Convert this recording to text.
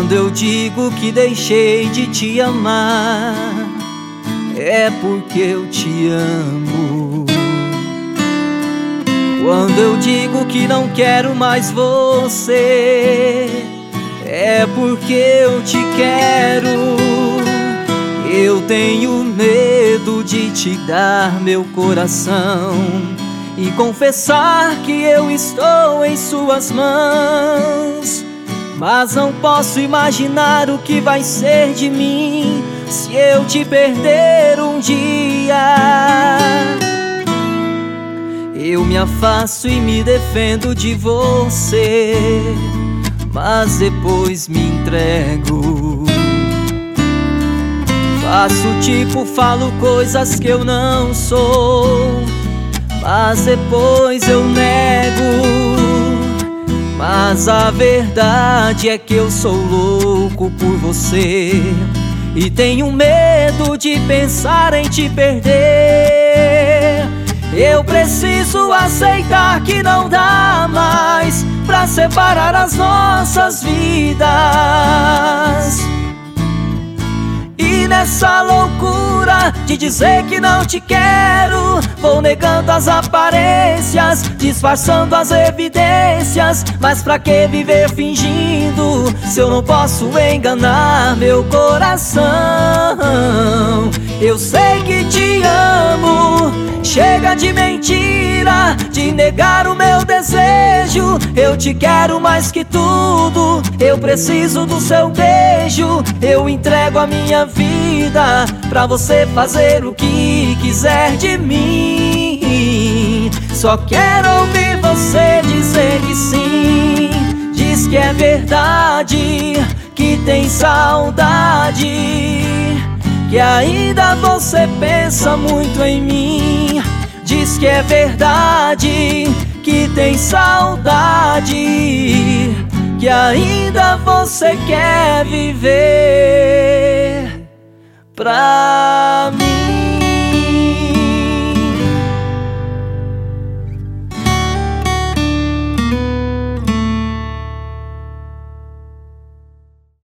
Quando eu digo que deixei de te amar, é porque eu te amo. Quando eu digo que não quero mais você, é porque eu te quero. Eu tenho medo de te dar meu coração e confessar que eu estou em suas mãos. Mas não posso imaginar o que vai ser de mim se eu te perder um dia. Eu me afasto e me defendo de você, mas depois me entrego. Faço tipo, falo coisas que eu não sou, mas depois eu nego. Mas a verdade é que eu sou louco por você e tenho medo de pensar em te perder. Eu preciso aceitar que não dá mais pra separar as nossas vidas. E nessa loucura de dizer que não te quero, vou negando as aparências, disfarçando as evidências. Mas pra que viver fingindo se eu não posso enganar meu coração? Eu sei que te amo, chega de mentira, de negar o meu desejo. Eu te quero mais que tudo, eu preciso do seu beijo. Eu entrego a minha vida pra você fazer o que quiser de mim. Só quero ouvir você dizer que sim. Diz que é verdade, que tem saudade, que ainda você pensa muito em mim. Diz que é verdade, que tem saudade, que ainda você quer viver pra mim.